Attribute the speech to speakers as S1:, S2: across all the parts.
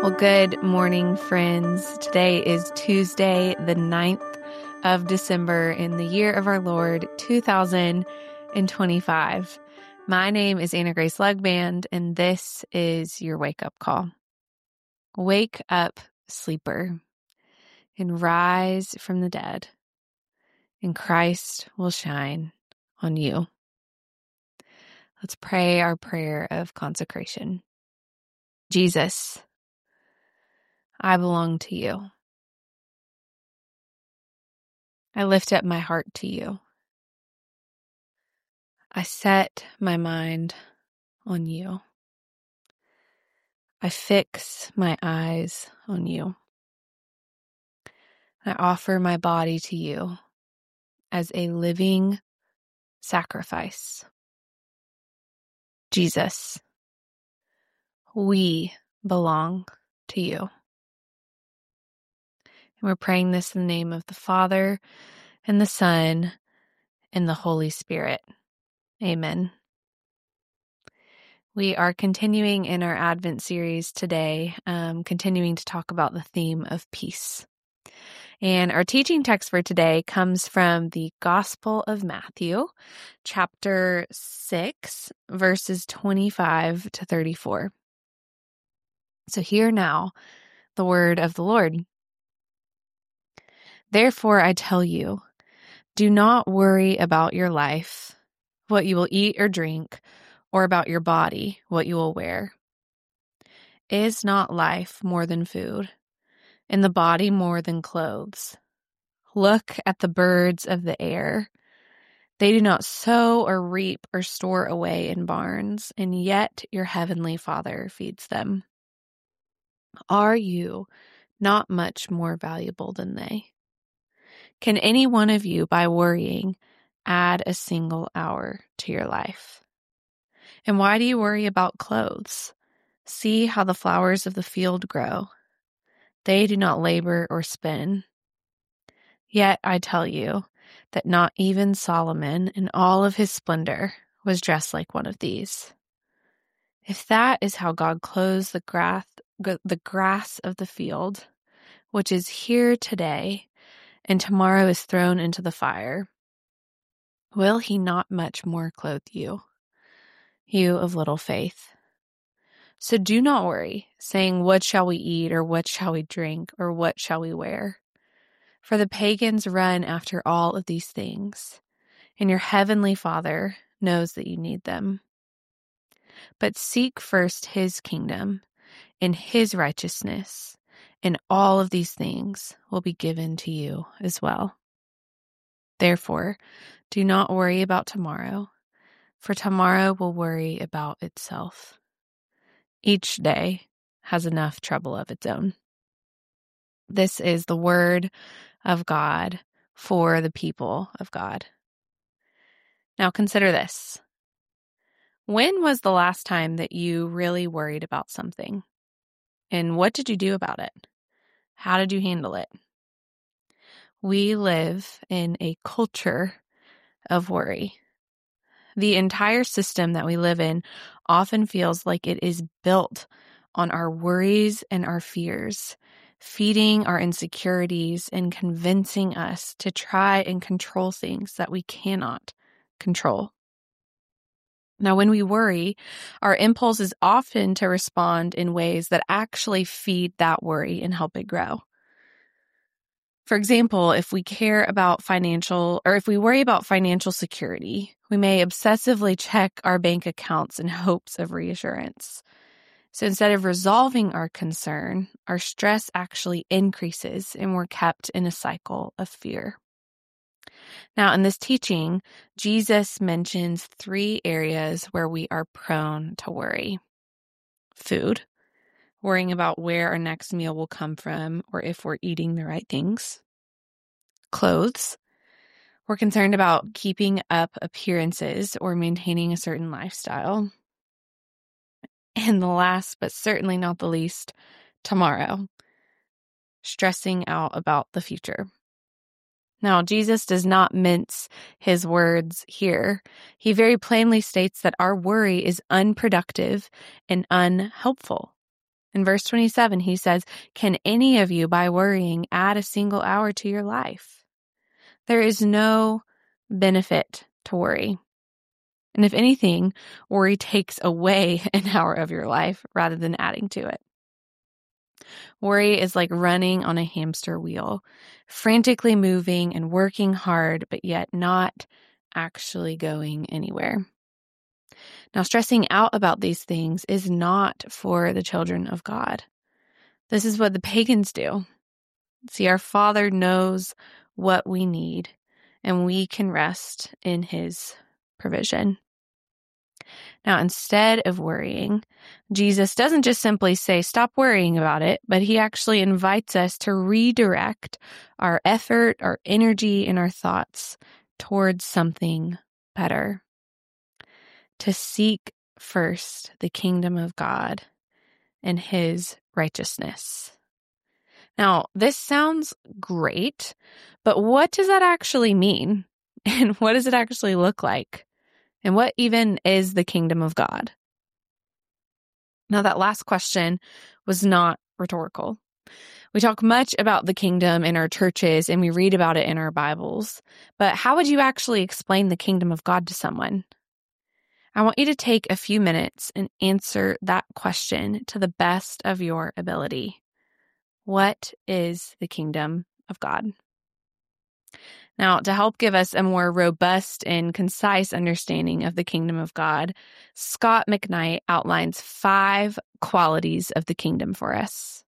S1: Well, good morning, friends. Today is Tuesday, the 9th of December in the year of our Lord, 2025. My name is Anna Grace Lugband, and this is your wake-up call. Wake up, sleeper, and rise from the dead, and Christ will shine on you. Let's pray our prayer of consecration. Jesus, I belong to you. I lift up my heart to you. I set my mind on you. I fix my eyes on you. I offer my body to you as a living sacrifice. Jesus, we belong to you. And we're praying this in the name of the Father and the Son and the Holy Spirit. Amen. We are continuing in our Advent series today, continuing to talk about the theme of peace. And our teaching text for today comes from the Gospel of Matthew, chapter 6, verses 25 to 34. So hear now the word of the Lord. Therefore, I tell you, do not worry about your life, what you will eat or drink, or about your body, what you will wear. Is not life more than food, and the body more than clothes? Look at the birds of the air. They do not sow or reap or store away in barns, and yet your heavenly Father feeds them. Are you not much more valuable than they? Can any one of you, by worrying, add a single hour to your life? And why do you worry about clothes? See how the flowers of the field grow. They do not labor or spin. Yet I tell you that not even Solomon in all of his splendor was dressed like one of these. If that is how God clothes the grass of the field, which is here today and tomorrow is thrown into the fire, will he not much more clothe you, you of little faith? So do not worry, saying, what shall we eat, or what shall we drink, or what shall we wear? For the pagans run after all of these things, and your heavenly Father knows that you need them. But seek first his kingdom and his righteousness, and all of these things will be given to you as well. Therefore, do not worry about tomorrow, for tomorrow will worry about itself. Each day has enough trouble of its own. This is the word of God for the people of God. Now consider this. When was the last time that you really worried about something? And what did you do about it? How did you handle it? We live in a culture of worry. The entire system that we live in often feels like it is built on our worries and our fears, feeding our insecurities and convincing us to try and control things that we cannot control. Now, when we worry, our impulse is often to respond in ways that actually feed that worry and help it grow. For example, if we worry about financial security, we may obsessively check our bank accounts in hopes of reassurance. So instead of resolving our concern, our stress actually increases and we're kept in a cycle of fear. Now, in this teaching, Jesus mentions 3 areas where we are prone to worry. Food, worrying about where our next meal will come from or if we're eating the right things. Clothes, we're concerned about keeping up appearances or maintaining a certain lifestyle. And the last, but certainly not the least, tomorrow, stressing out about the future. Now, Jesus does not mince his words here. He very plainly states that our worry is unproductive and unhelpful. In verse 27, he says, "Can any of you, by worrying, add a single hour to your life?" There is no benefit to worry. And if anything, worry takes away an hour of your life rather than adding to it. Worry is like running on a hamster wheel, frantically moving and working hard, but yet not actually going anywhere. Now, stressing out about these things is not for the children of God. This is what the pagans do. See, our Father knows what we need, and we can rest in His provision. Now, instead of worrying, Jesus doesn't just simply say, stop worrying about it, but He actually invites us to redirect our effort, our energy, and our thoughts towards something better. To seek first the kingdom of God and His righteousness. Now, this sounds great, but what does that actually mean? And what does it actually look like? And what even is the kingdom of God? Now, that last question was not rhetorical. We talk much about the kingdom in our churches and we read about it in our Bibles, but how would you actually explain the kingdom of God to someone? I want you to take a few minutes and answer that question to the best of your ability. What is the kingdom of God? Now, to help give us a more robust and concise understanding of the kingdom of God, Scott McKnight outlines 5 qualities of the kingdom for us.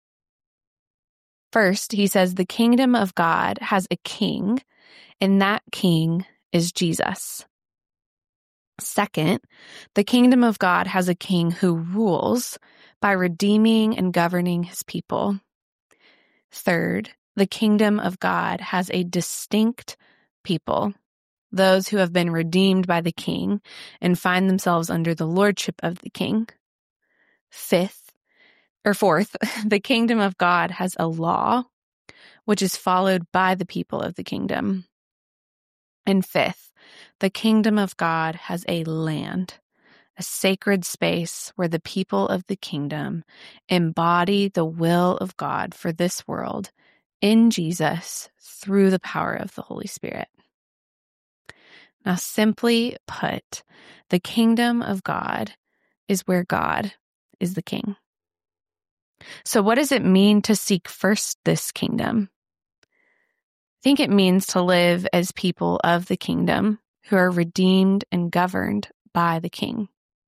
S1: First, he says the kingdom of God has a king, and that king is Jesus. Second, the kingdom of God has a king who rules by redeeming and governing his people. Third, the kingdom of God has a distinct people, those who have been redeemed by the king and find themselves under the lordship of the king. Fourth, the kingdom of God has a law, which is followed by the people of the kingdom. And fifth, the kingdom of God has a land, a sacred space where the people of the kingdom embody the will of God for this world in Jesus through the power of the Holy Spirit. Now, simply put, the kingdom of God is where God is the king. So what does it mean to seek first this kingdom? I think it means to live as people of the kingdom who are redeemed and governed by the king.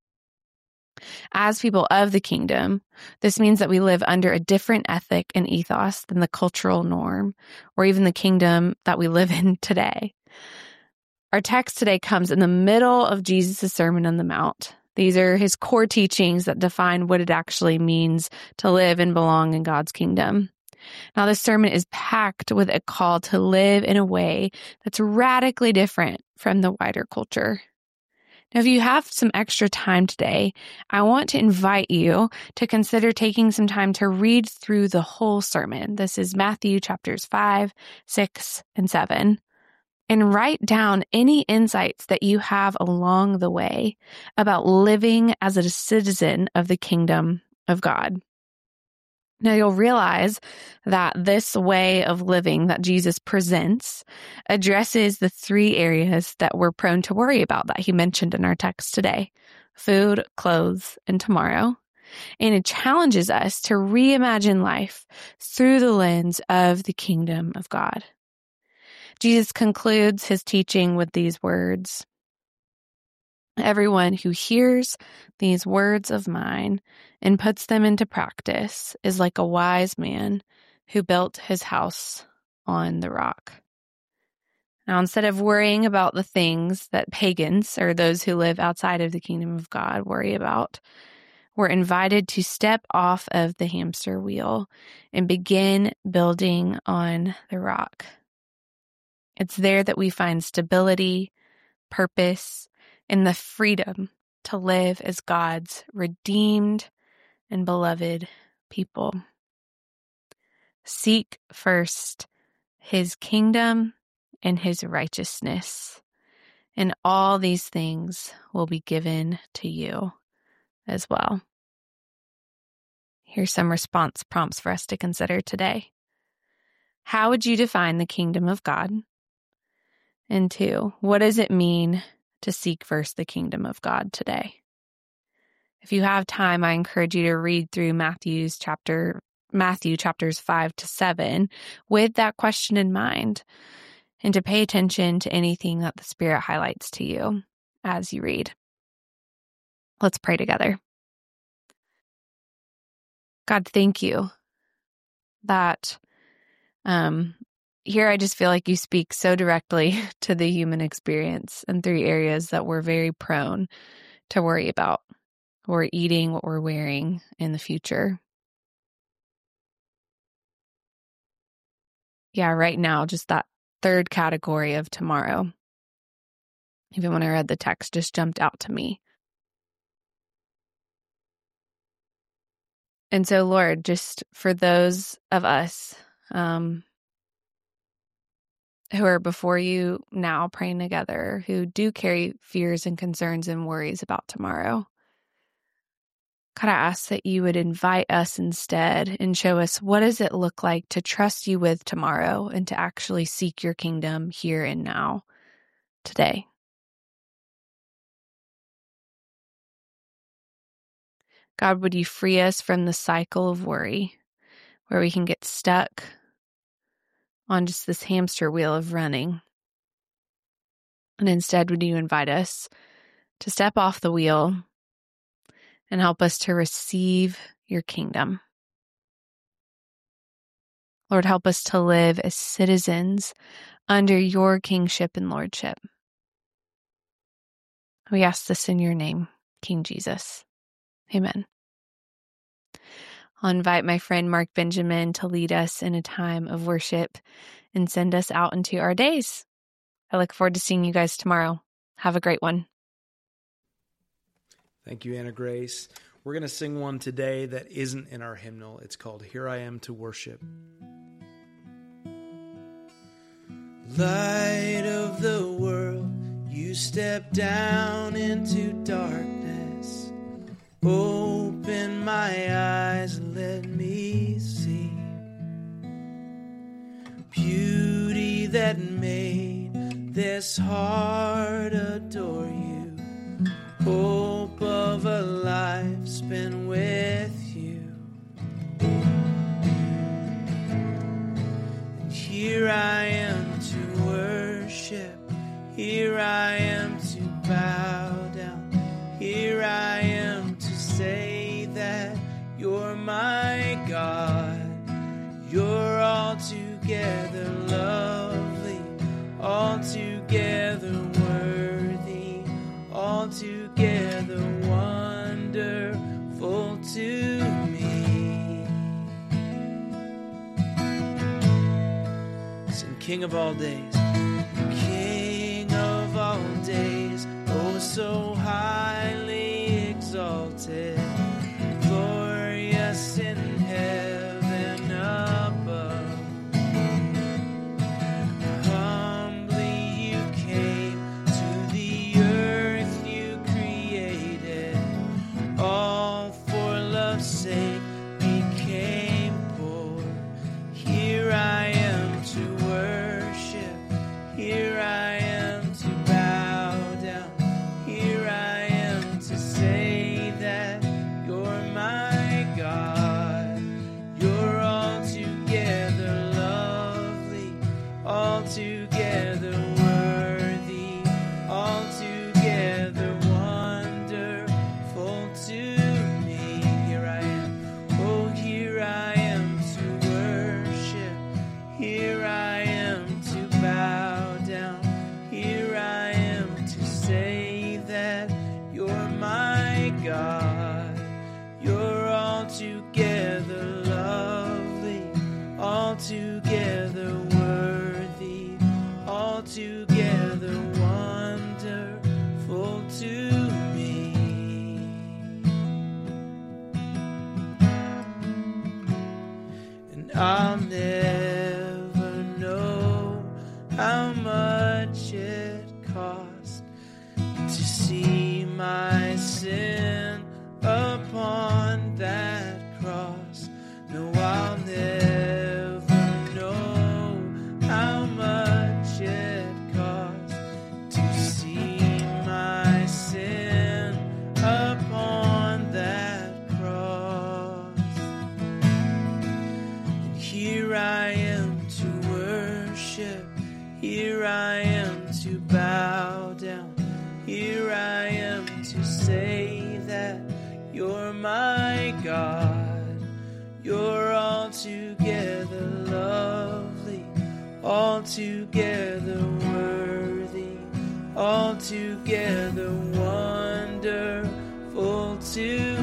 S1: As people of the kingdom, this means that we live under a different ethic and ethos than the cultural norm or even the kingdom that we live in today. Our text today comes in the middle of Jesus' Sermon on the Mount. These are his core teachings that define what it actually means to live and belong in God's kingdom. Now, this sermon is packed with a call to live in a way that's radically different from the wider culture. Now, if you have some extra time today, I want to invite you to consider taking some time to read through the whole sermon. This is Matthew chapters 5, 6, and 7. And write down any insights that you have along the way about living as a citizen of the kingdom of God. Now, you'll realize that this way of living that Jesus presents addresses the 3 areas that we're prone to worry about that he mentioned in our text today: food, clothes, and tomorrow. And it challenges us to reimagine life through the lens of the kingdom of God. Jesus concludes his teaching with these words: "Everyone who hears these words of mine and puts them into practice is like a wise man who built his house on the rock." Now, instead of worrying about the things that pagans or those who live outside of the kingdom of God worry about, we're invited to step off of the hamster wheel and begin building on the rock. It's there that we find stability, purpose, and the freedom to live as God's redeemed and beloved people. Seek first his kingdom and his righteousness, and all these things will be given to you as well. Here's some response prompts for us to consider today. How would you define the kingdom of God? And 2, what does it mean to seek first the kingdom of God today? If you have time, I encourage you to read through Matthew chapters 5-7 with that question in mind, and to pay attention to anything that the Spirit highlights to you as you read. Let's pray together. God, thank you that here I just feel like you speak so directly to the human experience in 3 areas that we're very prone to worry about. What we're eating, what we're wearing in the future. Yeah, right now, just that 3rd category of tomorrow. Even when I read the text, just jumped out to me. And so, Lord, just for those of us who are before you now praying together, who do carry fears and concerns and worries about tomorrow, God, I ask that you would invite us instead and show us what does it look like to trust you with tomorrow and to actually seek your kingdom here and now, today. God, would you free us from the cycle of worry where we can get stuck on just this hamster wheel of running? And instead, would you invite us to step off the wheel and help us to receive your kingdom? Lord, help us to live as citizens under your kingship and lordship. We ask this in your name, King Jesus. Amen. I'll invite my friend Mark Benjamin to lead us in a time of worship and send us out into our days. I look forward to seeing you guys tomorrow. Have a great one.
S2: Thank you, Anna Grace. We're going to sing one today that isn't in our hymnal. It's called Here I Am to Worship. Light of the world, you step down into darkness. Open my eyes and let me see beauty that made this heart adore you. Hope of a life spent with you. And here I am to worship. Here I am to bow down. Here I am to say that you're my God. You're altogether lovely, altogether worthy, altogether wonderful to me. Sing King of all days, King of all days, oh so highly exalted, glorious in heaven above. Humbly you came to the earth you created, all for love's sake became poor. Here I am to worship, here I am to bow down, here I am to say that you're my God. You're altogether lovely, altogether worthy, altogether wonderful to me. Here I am, oh here I am to worship, here I am to bow down, here I am to say that you're my God. You're altogether lovely, altogether worthy, altogether wonderful to me. And I'll never know how much it cost to see my sin upon that cross. You're my God. You're altogether lovely, altogether worthy, altogether wonderful to